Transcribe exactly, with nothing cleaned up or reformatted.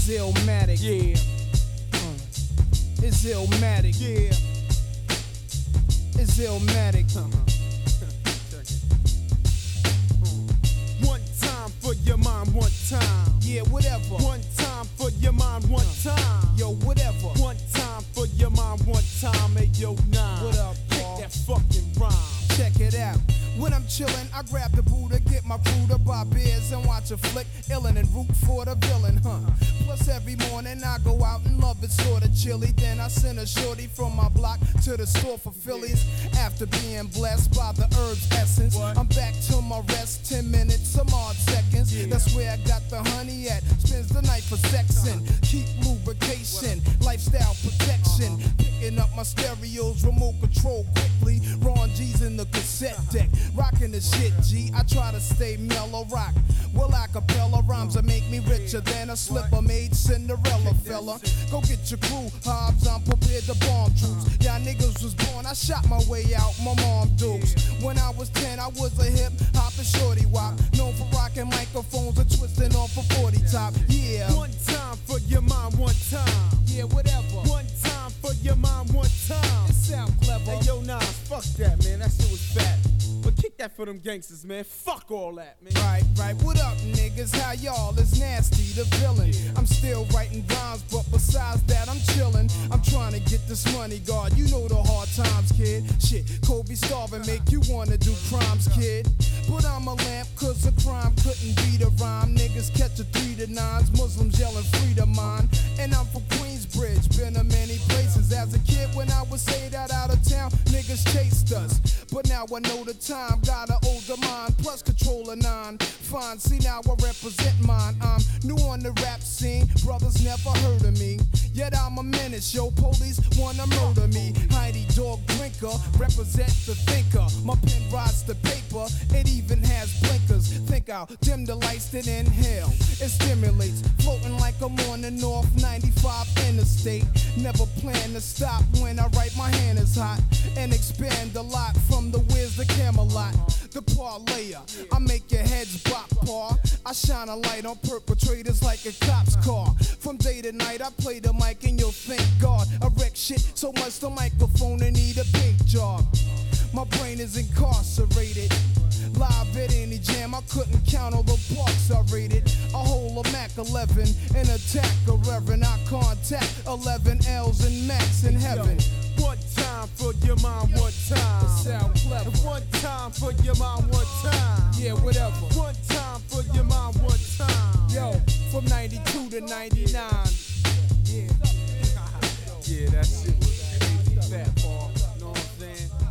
It's Illmatic. Yeah. Uh, it's Illmatic. Yeah. It's Illmatic. Uh-huh. Check it. Uh. One time for your mind, one time. Yeah, whatever. One time for your mind, one time. Yo, whatever. One time for your mind, one time. Hey, yo, nine. What up, Kick Paul? that fucking rhyme. Check it out. When I'm chillin', I grab the Buddha, get my crew to buy beers and watch a flick, illin' and root for the villain, huh? Plus every morning I go out and love it sorta chilly. Then I send a shorty from my block to the store for Phillies. After being blessed by the herb's essence, I'm back to my rest, ten minutes, some odd seconds. That's where I got the honey at. Spends the night for sexin', keep lubrication, lifestyle protection. Picking up my stereos, remote control quickly. Ron G's in the cassette deck. Rockin' the shit, G. I try to stay mellow rock. Well, acapella rhymes that make me richer than a slipper made Cinderella fella. Go get your crew, Hobbs. I'm prepared to bomb troops. Y'all niggas was born, I shot my way out, my mom dukes. When I was ten, I was a hip hop and shorty wop. Known for rocking microphones and twisting off a forty top. Yeah. One time for your mind, one time. Yeah, whatever. One time for your mind, one time. It sound clever. Hey, yo, Nas, fuck that, man. That shit was fat. But kick that for them gangsters, man. Fuck all that, man. Right, right. What up, niggas? How y'all? It's Nasty, the villain. I'm still writing rhymes, but besides that, I'm chillin'. I'm trying to get this money, God. You know the hard times, kid. Shit, Kobe starving make you wanna do crimes, kid. But I'm a lamp, cause a crime couldn't be the rhyme. Niggas catch a three to nines, Muslims yelling free to mine. And I'm from Queensbridge, been to many places. As a kid, when I would say that out of town, niggas chased us. But now I know the time, got an older mind, plus control a nine. Fine, see now I represent mine. I'm new on the rap scene, brothers never heard of me. Yet I'm a menace, yo, police wanna murder me. Heidi dog drinker, represent the thinker. My pen rides the paper, it even has blinkers. Think I'll dim the lights, then inhale. It stimulates, floating like I'm on the North ninety-five interstate. Never plan to stop when I write, my hand is hot. And expand a lot from the Wiz to Camelot. The parlayer, I make your heads bop, paw. I shine a light on perpetrators like a cop's car. From day to night, I play the mic and you'll thank God. I wreck shit so much the microphone and need a paint job. My brain is incarcerated. Live at any jam, I couldn't count all the parks I rated. A whole of Mac eleven, an attack a reverend. I contact eleven L's and Max in heaven. One time for your mind, one time. It sound clever. One time for your mind, one time. Yeah, whatever. One time for your mind, one time. Yo, from ninety-two to ninety-nine. Yeah. Yeah, that shit was crazy fat, Paul. You know what I'm saying?